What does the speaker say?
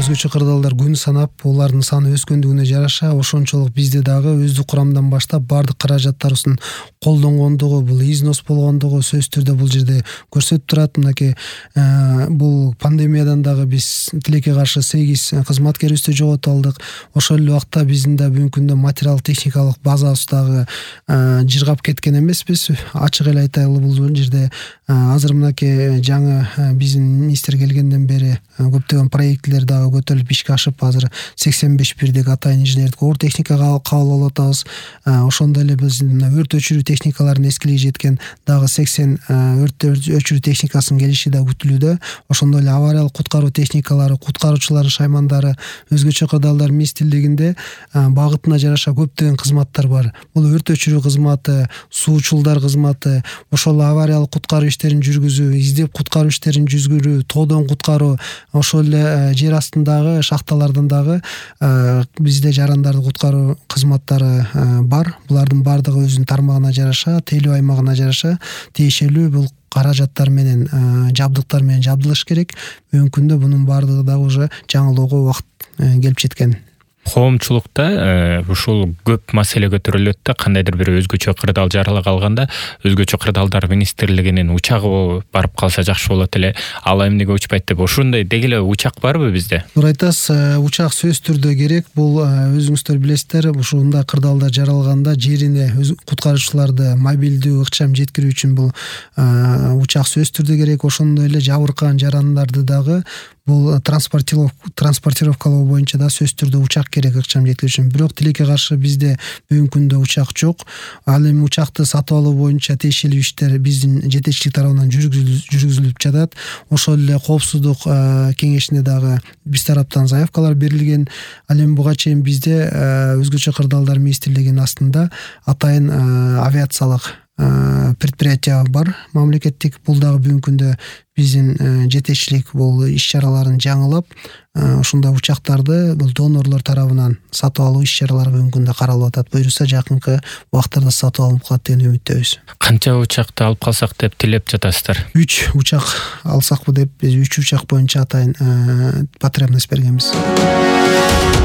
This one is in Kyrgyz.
өзгөчө кырдаалдар күн санап булардын саны өскөндүгүнө жараша ошончолук бизде дагы өздүк курамдан баштап баардык каражаттарыбыздын колдонгондугу, бул износ болгондугу сөзсүз түрдө бул жерде көрсөтүп турат. Мынакей бул пандемиядан дагы биз тилекке каршы 8 кызматкерибизди жоготуп алдык. Ошол эле убакта биздин да бүгүнкү күндө материалдык техникалык базабыз дагы жыргап кеткен эмеспиз. Ачык эле айтайлы, бул жерде азыр мынакей жаңы биздин министр келгенден бери көптөгөн проектлер дагы көтөрүлүп ишке ашып, азыр 85 бирдек атайын инженердик оор техникага кабыл алып атабыз. Ошондой эле биздин өрт өчүрүү техникаларынын эскилиги жеткен дагы 80 өрт өчүрүү техникасынын келиши да күтүлүүдө. Ошондой эле авариялык куткаруу техникалары, куткаруучулардын шаймандары өзгөчө кырдаалдар министрлигинде багытына жараша көптөгөн кызматтар бар. Бул өрт өчүрүү кызматы, суучулдар кызматы, ошол авариялык куткаруу иштерин жүргүзүү, издеп куткаруу иштерин жүргүзүү, тоодон куткаруу, ошол эле жер астындагы шахталардан дагы бизде жарандарды куткаруу кызматтары бар. Булардын баардыгы өзүнүн тармагына жараша, тейлөө аймагына жараша тиешелүү бул каражаттар менен, жабдыктар менен жабдылыш керек. Бүгүнкү күндө бунун баардыгы дагы уже жаңылоого убакыт келип жеткен. Коомчулукта ушул көп маселе көтөрүлөт да, кандайдыр бир өзгөчө кырдаал жарыла калганда өзгөчө кырдаалдар министрлигинин учагы барып калса жакшы болот эле, ал эмнеге учпайт деп. Ошондой деги эле учак барбы бизде? Туура айтасыз, учак сөзсүз түрдө керек. Бул өзүңүздөр билесиздер, ушундай кырдаалдар жаралганда жерине куткаруучуларды мобилдүү ыкчам жеткирүү үчүн бул учак сөзсүз түрдө керек. Ошондой эле жабыркаган жарандарды дагы бул транспортировкалоо боюнча да сөзсүз түрдө учак керек ыкчам жеткирүү үчүн. Бирок тилекке каршы бизде бүгүнкү күндө учак жок. Ал эми учакты сатып алуу боюнча тиешелүү иштер биздин жетекчилик тарабынан жүргүзүлүп жатат. Ошол эле коопсуздук кеңешине дагы биз тараптан заявкалар берилген. Ал эми буга чейин бизде өзгөчө кырдаалдар министрлигинин астында атайын авиациялык предприятие бар, мамлекеттик. Бул дагы бүгүнкү күндө биздин жетекчилик бул иш-чараларын жаңылап, ушундай учактарды бул донорлор тарабынан сатып алуу иш-чаралары бүгүнкү күндө каралып атат. Буюрса жакынкы убактарда сатып алынып калат деген үмүттөбүз. Канча учакты алып калсак деп тилеп жатасыздар? 3 учак алсакпы деп биз 3 учак боюнча атайын потребность бергенбиз.